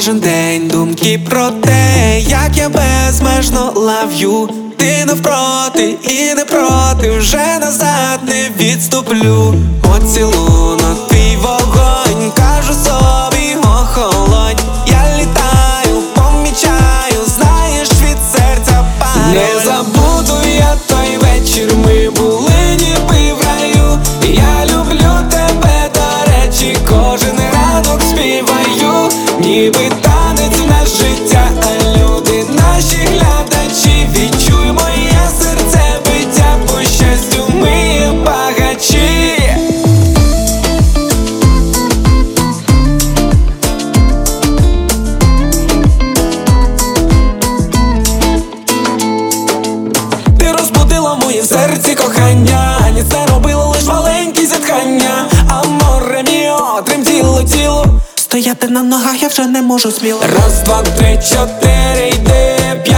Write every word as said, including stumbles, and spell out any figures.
кожен день думки про те, як я безмежно лов'ю. Ти навпроти і не проти, вже назад не відступлю. Поцілунок, твій вогонь, кажу собі охолонь. Я літаю, помічаю, знаєш, від серця пароль. Не забуду я той вечір, ми були ніби в раю. Я люблю тебе, до речі, кожен ранок співаю. Ніби танець в наш життя, а люди наші глядачі. Відчуй моє серце биття, по щастю ми є багачі. Ти розбудила моє в серці кохання, ні це робило лиш маленькі зітхання. Аморе міо, тремтіло тіло, стояти на ногах я вже не можу сміло. Раз, два, три, чотири, йди.